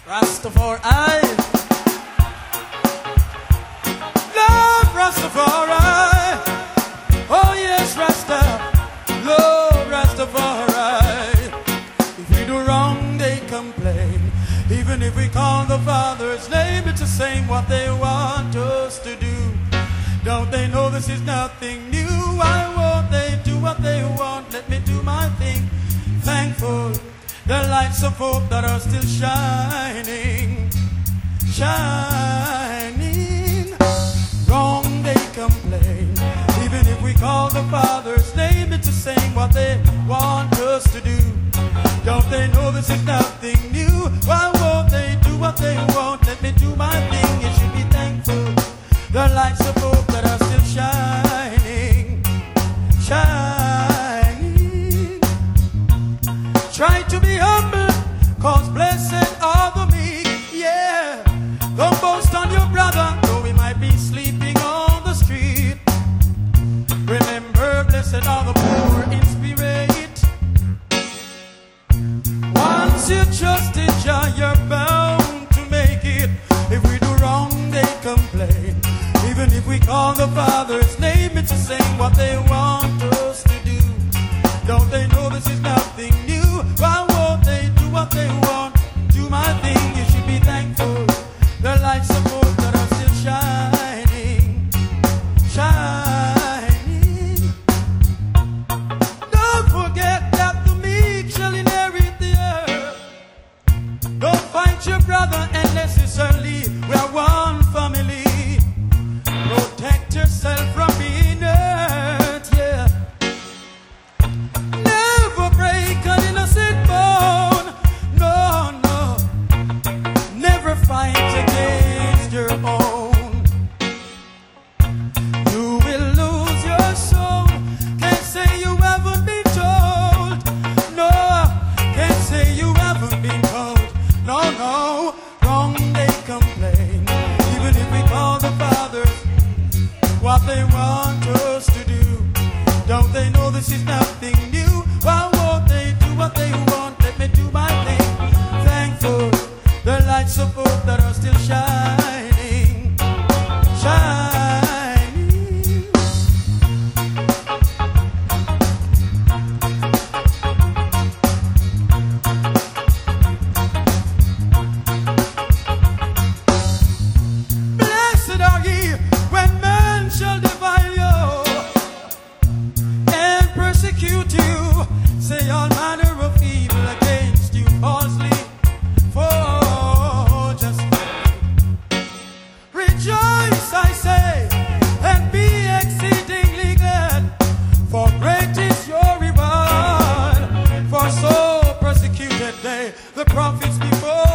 Rastafari, love Rastafari. Oh yes, Rasta, love Rastafari. If we do wrong, they complain. Even if we call the Father's name, it's the same what they want us to do. Don't they know this is nothing new? Why won't they do what they want? Let me do my thing. Thankful, the lights of hope that are still shining, shining. Wrong, they complain. Even if we call the Father's name, it's the same what they want us to do. Don't they know this is nothing new? Why won't they do what they want? Let me do my thing. You should be thankful. The lights of hope that are still shining, shining. Try to be humble, cause blessed are the meek. Yeah, don't boast on your brother, though he might be sleeping on the street. Remember, blessed are the poor in spirit. Once you trust in Jah, you're bound to make it. If we do wrong, they complain. Even if we call the Father's name, it's the same what they want us to do. Don't they know this is nothing new? Why won't they do what they want? Do my thing, you should be thankful. The lights of hope that are still shining, shining. Don't forget that the meek shall inherit the earth. Don't fight your brother unnecessarily. We are one family. Protect yourself from being hurt, yeah. Never break an innocent bone. No, no. Never fight against your own. You will lose your soul. Can't say you haven't been told. No, can't say you haven't been told. No, no. Wrong, they complain. Even if we call the Father what they want us to do. Don't they know this is nothing new? Why won't they do what they want? Let me do my thing. Thankful, the lights of hope that are still shining, shining. Blessed are ye when men shall defile you and persecute you, say all manner of evil against you falsely for just rejoice, I say, and be exceedingly glad, for great is your reward. For so persecuted they the prophets before